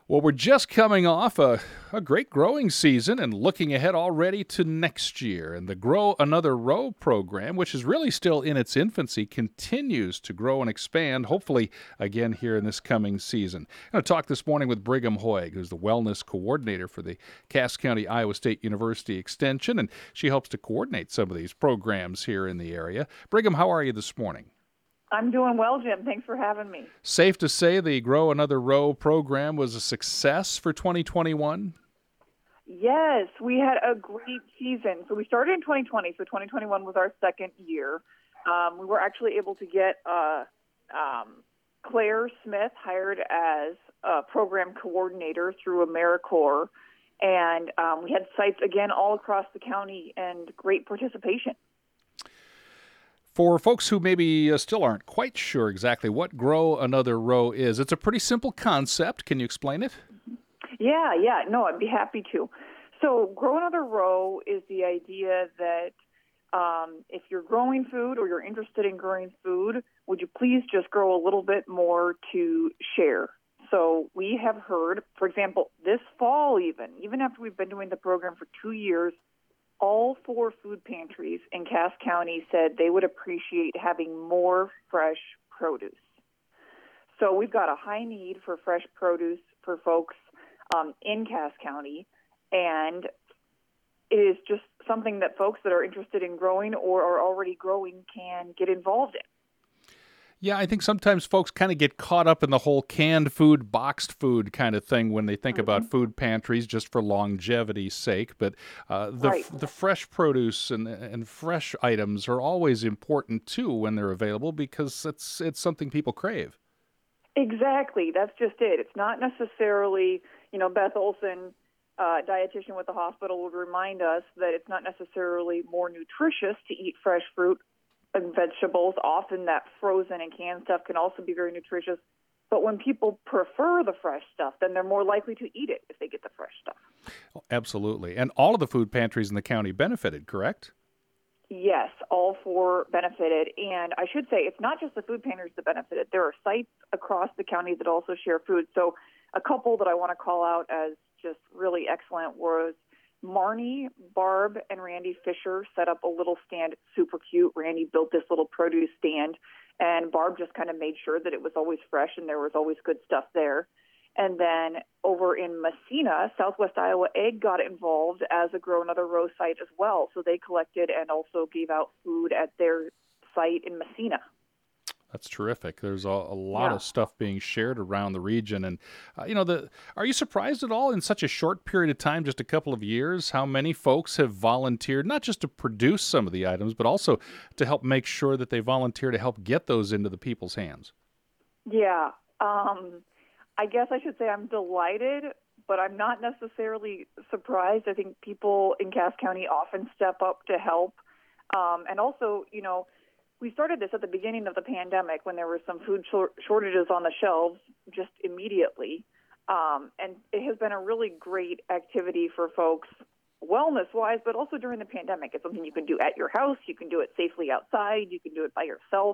Well, we're just coming off a great growing season and looking ahead already to next year. And the Grow Another Row program, which is really still in its infancy, continues to grow and expand, hopefully again here in this coming season. I'm going to talk this morning with Brigham Hoig, who's the wellness coordinator for the Cass County Iowa State University Extension, and she helps to coordinate some of these programs here in the area. Brigham, how are you this morning? I'm doing well, Jim. Thanks for having me. Safe to say the Grow Another Row program was a success for 2021? Yes, we had a great season. So we started in 2020, so 2021 was our second year. We were actually able to get Claire Smith hired as a program coordinator through AmeriCorps, and we had sites again all across the county and great participation. For folks who maybe still aren't quite sure exactly what Grow Another Row is, it's a pretty simple concept. Can you explain it? Yeah. No, I'd be happy to. So Grow Another Row is the idea that if you're growing food or you're interested in growing food, would you please just grow a little bit more to share? So we have heard, for example, this fall even after we've been doing the program for 2 years, all 4 food pantries in Cass County said they would appreciate having more fresh produce. So we've got a high need for fresh produce for folks in Cass County, and it is just something that folks that are interested in growing or are already growing can get involved in. Yeah, I think sometimes folks kind of get caught up in the whole canned food, boxed food kind of thing when they think about food pantries just for longevity's sake. But the fresh produce and fresh items are always important too when they're available because it's something people crave. Exactly. That's just it. It's not necessarily, Beth Olson, dietitian with the hospital, would remind us that it's not necessarily more nutritious to eat fresh fruit and vegetables. Often that frozen and canned stuff can also be very nutritious. But when people prefer the fresh stuff, then they're more likely to eat it if they get the fresh stuff. Oh, absolutely. And all of the food pantries in the county benefited, correct? Yes, all 4 benefited. And I should say it's not just the food pantries that benefited. There are sites across the county that also share food. So a couple that I want to call out as just really excellent was Marnie, Barb, and Randy Fisher set up a little stand. It's super cute. Randy built this little produce stand, and Barb just kind of made sure that it was always fresh and there was always good stuff there. And then over in Massena, Southwest Iowa Egg got involved as a Grow Another Row site as well. So they collected and also gave out food at their site in Massena. That's terrific. There's a lot of stuff being shared around the region. And, are you surprised at all in such a short period of time, just a couple of years, how many folks have volunteered, not just to produce some of the items, but also to help make sure that they volunteer to help get those into the people's hands? Yeah. I guess I should say I'm delighted, but I'm not necessarily surprised. I think people in Cass County often step up to help. And also, we started this at the beginning of the pandemic when there were some food shortages on the shelves just immediately. And it has been a really great activity for folks wellness-wise, but also during the pandemic. It's something you can do at your house. You can do it safely outside. You can do it by yourself.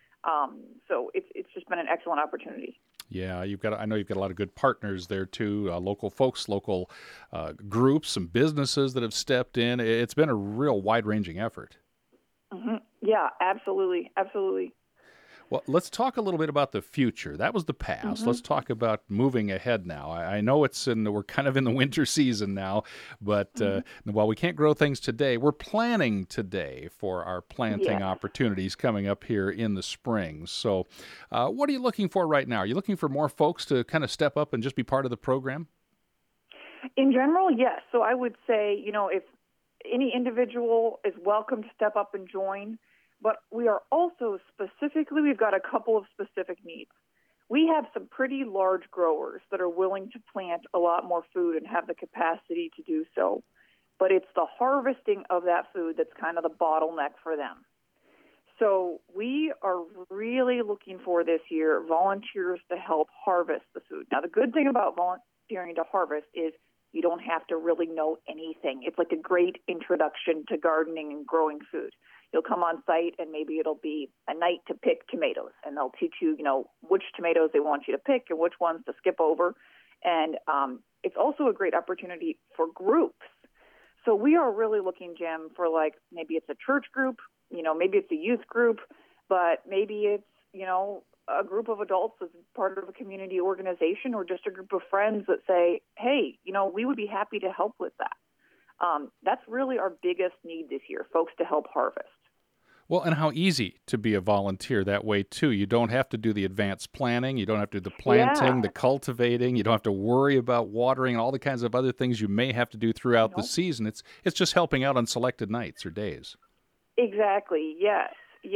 So it's just been an excellent opportunity. Yeah, I know you've got a lot of good partners there too, local folks, local groups, some businesses that have stepped in. It's been a real wide-ranging effort. Mm-hmm. Yeah, absolutely. Well, let's talk a little bit about the future. That was the past. Let's talk about moving ahead now. I know we're kind of in the winter season now, but while we can't grow things today, we're planning today for our planting opportunities coming up here in the spring. So what are you looking for right now? Are you looking for more folks to kind of step up and just be part of the program? In general, yes. So I would say, if any individual is welcome to step up and join. But we are also we've got a couple of specific needs. We have some pretty large growers that are willing to plant a lot more food and have the capacity to do so. But it's the harvesting of that food that's kind of the bottleneck for them. So we are really looking for this year volunteers to help harvest the food. Now, the good thing about volunteering to harvest is you don't have to really know anything. It's like a great introduction to gardening and growing food. You'll come on site and maybe it'll be a night to pick tomatoes, and they'll teach you, which tomatoes they want you to pick and which ones to skip over. And it's also a great opportunity for groups. So we are really looking, Jim, for like maybe it's a church group, maybe it's a youth group, but maybe it's, a group of adults as part of a community organization or just a group of friends that say, hey, we would be happy to help with that. That's really our biggest need this year, folks to help harvest. Well, and how easy to be a volunteer that way, too. You don't have to do the advanced planning. You don't have to do the planting, the cultivating. You don't have to worry about watering and all the kinds of other things you may have to do throughout the season. It's just helping out on selected nights or days. Exactly. Yes.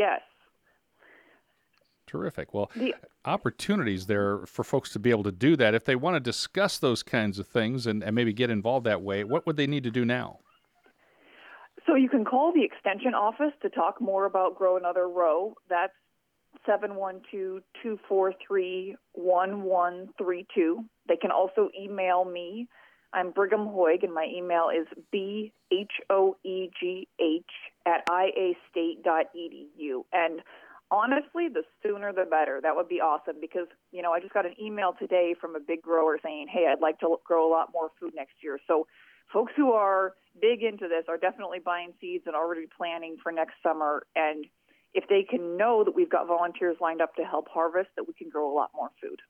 Terrific. Well, opportunities there for folks to be able to do that. If they want to discuss those kinds of things and maybe get involved that way, what would they need to do now? So you can call the Extension office to talk more about Grow Another Row. That's 712-243-1132. They can also email me. I'm Brigham Hoig, and my email is bhoegh@iastate.edu. And honestly, the sooner the better. That would be awesome because, I just got an email today from a big grower saying, hey, I'd like to grow a lot more food next year. So folks who are big into this are definitely buying seeds and already planning for next summer. And if they can know that we've got volunteers lined up to help harvest, that we can grow a lot more food.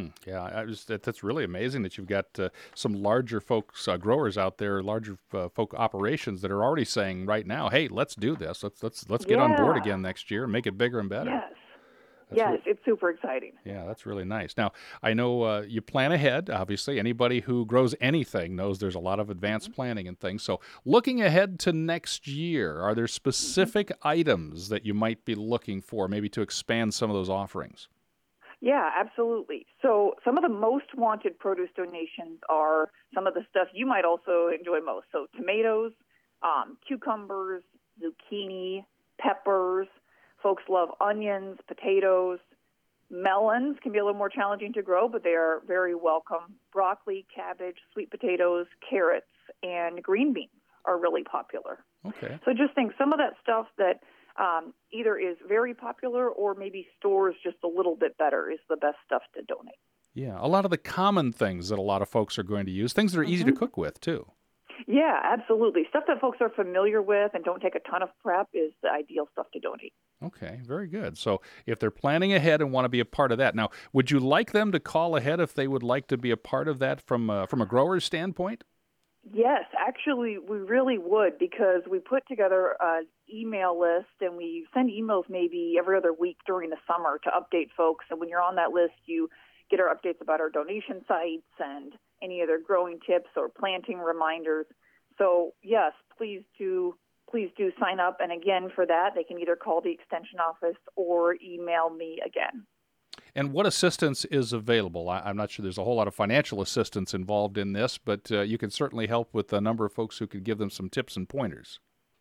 That's really amazing that you've got some larger folks, growers out there, larger folk operations that are already saying right now, "Hey, let's do this. Let's get on board again next year and make it bigger and better." Yes, it's super exciting. Yeah, that's really nice. Now, I know you plan ahead. Obviously, anybody who grows anything knows there's a lot of advanced planning and things. So, looking ahead to next year, are there specific items that you might be looking for, maybe to expand some of those offerings? Yeah, absolutely. So some of the most wanted produce donations are some of the stuff you might also enjoy most. So tomatoes, cucumbers, zucchini, peppers. Folks love onions, potatoes. Melons can be a little more challenging to grow, but they are very welcome. Broccoli, cabbage, sweet potatoes, carrots, and green beans are really popular. Okay. So just think some of that stuff that either is very popular or maybe stores just a little bit better is the best stuff to donate. Yeah, a lot of the common things that a lot of folks are going to use, things that are easy to cook with, too. Yeah, absolutely. Stuff that folks are familiar with and don't take a ton of prep is the ideal stuff to donate. Okay, very good. So if they're planning ahead and want to be a part of that, now, would you like them to call ahead if they would like to be a part of that from a grower's standpoint? Yes, actually, we really would because we put together an email list and we send emails maybe every other week during the summer to update folks. And when you're on that list, you get our updates about our donation sites and any other growing tips or planting reminders. So, yes, please do sign up. And again, for that, they can either call the Extension office or email me again. And what assistance is available? I'm not sure there's a whole lot of financial assistance involved in this, but you can certainly help with a number of folks who could give them some tips and pointers.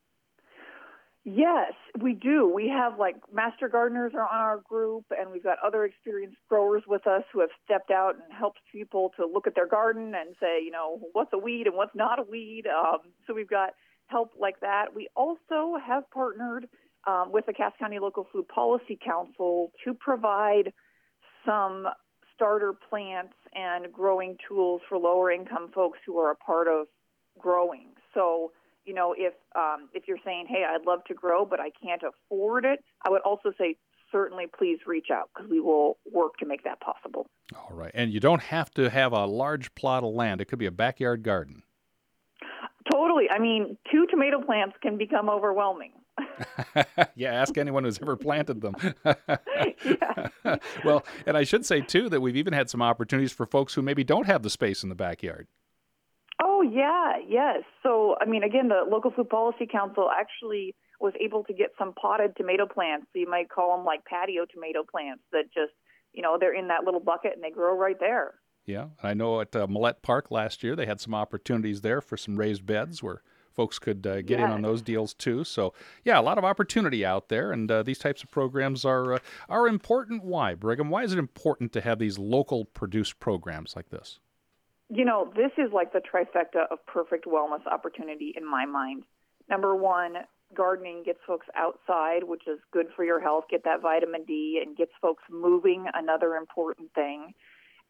Yes, we do. We have master gardeners are on our group, and we've got other experienced growers with us who have stepped out and helped people to look at their garden and say, what's a weed and what's not a weed. So we've got help like that. We also have partnered with the Cass County Local Food Policy Council to provide some starter plants and growing tools for lower income folks who are a part of growing. So, if you're saying, hey, I'd love to grow, but I can't afford it, I would also say certainly please reach out because we will work to make that possible. All right. And you don't have to have a large plot of land. It could be a backyard garden. Totally. I mean, 2 tomato plants can become overwhelming. Yeah, ask anyone who's ever planted them. Yeah. Well, and I should say, too, that we've even had some opportunities for folks who maybe don't have the space in the backyard. Oh, yeah, yes. So, again, the Local Food Policy Council actually was able to get some potted tomato plants. So you might call them patio tomato plants that just, they're in that little bucket and they grow right there. Yeah, I know at Millette Park last year, they had some opportunities there for some raised beds where folks could get in on those deals too. So, yeah, a lot of opportunity out there, and these types of programs are important. Why, Brigham? Why is it important to have these local produced programs like this? This is like the trifecta of perfect wellness opportunity in my mind. Number one, gardening gets folks outside, which is good for your health, get that vitamin D, and gets folks moving, another important thing.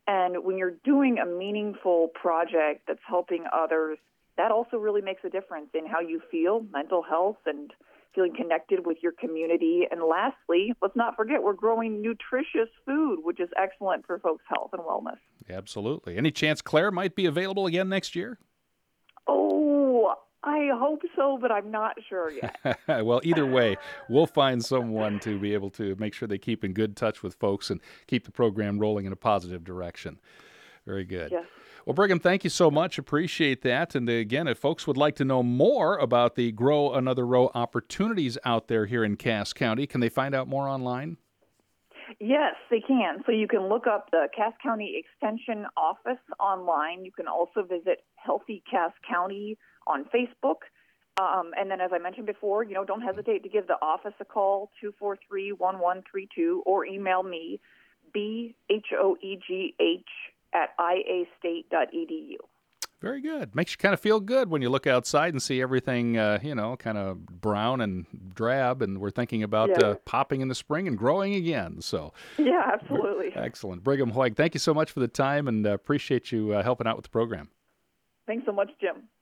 And when you're doing a meaningful project that's helping others, that also really makes a difference in how you feel, mental health, and feeling connected with your community. And lastly, let's not forget we're growing nutritious food, which is excellent for folks' health and wellness. Absolutely. Any chance Claire might be available again next year? Oh, I hope so, but I'm not sure yet. Well, either way, we'll find someone to be able to make sure they keep in good touch with folks and keep the program rolling in a positive direction. Very good. Yes. Well, Brigham, thank you so much. Appreciate that. And again, if folks would like to know more about the Grow Another Row opportunities out there here in Cass County, can they find out more online? Yes, they can. So you can look up the Cass County Extension Office online. You can also visit Healthy Cass County on Facebook. And then, as I mentioned before, don't hesitate to give the office a call, 243-1132, or email me, bhoegh@iastate.edu. Very good. Makes you kind of feel good when you look outside and see everything, kind of brown and drab, and we're thinking about popping in the spring and growing again. So, yeah, absolutely. Excellent. Brigham Hoig, thank you so much for the time, and appreciate you helping out with the program. Thanks so much, Jim.